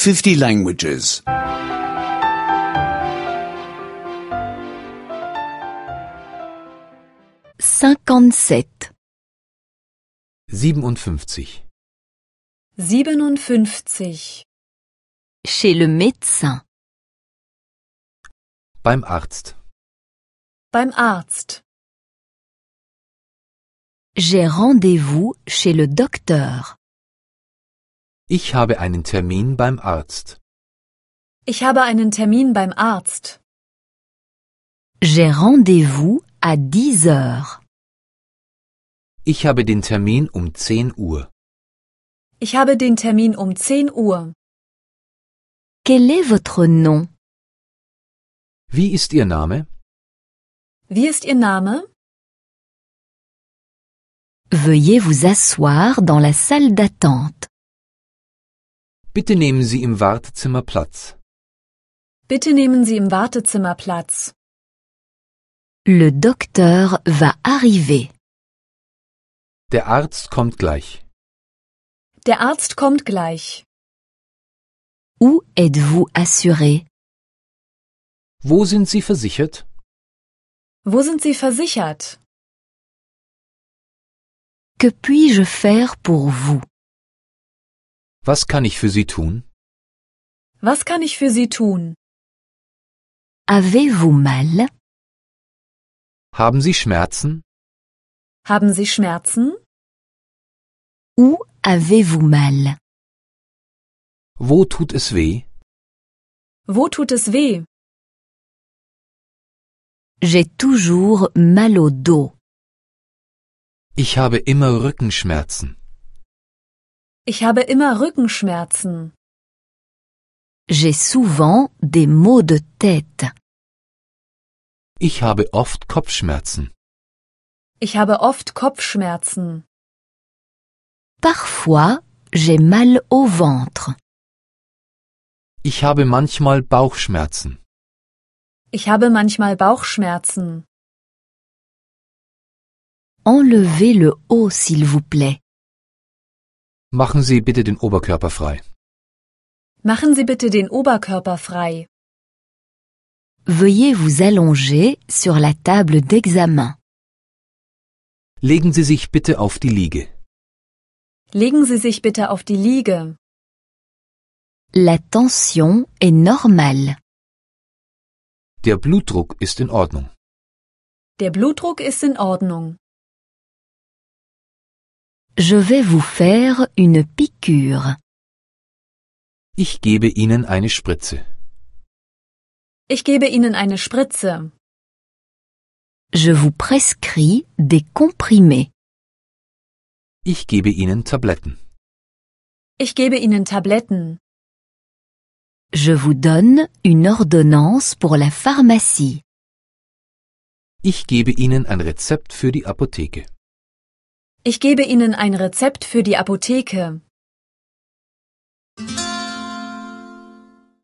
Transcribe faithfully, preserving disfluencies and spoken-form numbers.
fifty languages. cinquante-sept. siebenundfünfzig. siebenundfünfzig. Chez le médecin. Beim Arzt. Beim Arzt. J'ai rendez-vous chez le docteur. Ich habe einen Termin beim Arzt. Ich habe einen Termin beim Arzt. J'ai rendez-vous à dix heures. Ich habe den Termin um zehn Uhr. Ich habe den Termin um zehn Uhr. Quel est votre nom? Wie ist Ihr Name? Wie ist Ihr Name? Veuillez vous asseoir dans la salle d'attente. Bitte nehmen Sie im Wartezimmer Platz. Bitte nehmen Sie im Wartezimmer Platz. Le docteur va arriver. Der Arzt kommt gleich. Der Arzt kommt gleich. Où êtes-vous assuré? Wo sind Sie versichert? Wo sind Sie versichert? Que puis-je faire pour vous? Was kann ich für Sie tun? Was kann ich für Sie tun? Avez-vous mal? Haben Sie Schmerzen? Haben Sie Schmerzen? Où avez-vous mal? Wo tut es weh? Wo tut es weh? J'ai toujours mal au dos. Ich habe immer Rückenschmerzen. Ich habe immer Rückenschmerzen. J'ai souvent des maux de tête. Ich habe oft Kopfschmerzen. Ich habe oft Kopfschmerzen. Parfois, j'ai mal au ventre. Ich habe manchmal Bauchschmerzen. Ich habe manchmal Bauchschmerzen. Enlevez le haut, s'il vous plaît. Machen Sie bitte den Oberkörper frei. Machen Sie bitte den Oberkörper frei. Veuillez vous allonger sur la table d'examen. Legen Sie sich bitte auf die Liege. Legen Sie sich bitte auf die Liege. La tension est normale. Der Blutdruck ist in Ordnung. Der Blutdruck ist in Ordnung. Je vais vous faire une piqûre. Ich gebe Ihnen eine Spritze. Ich gebe Ihnen eine Spritze. Je vous prescris des comprimés. Ich gebe Ihnen Tabletten. Ich gebe Ihnen Tabletten. Je vous donne une ordonnance pour la pharmacie. Ich gebe Ihnen ein Rezept für die Apotheke. Ich gebe Ihnen ein Rezept für die Apotheke.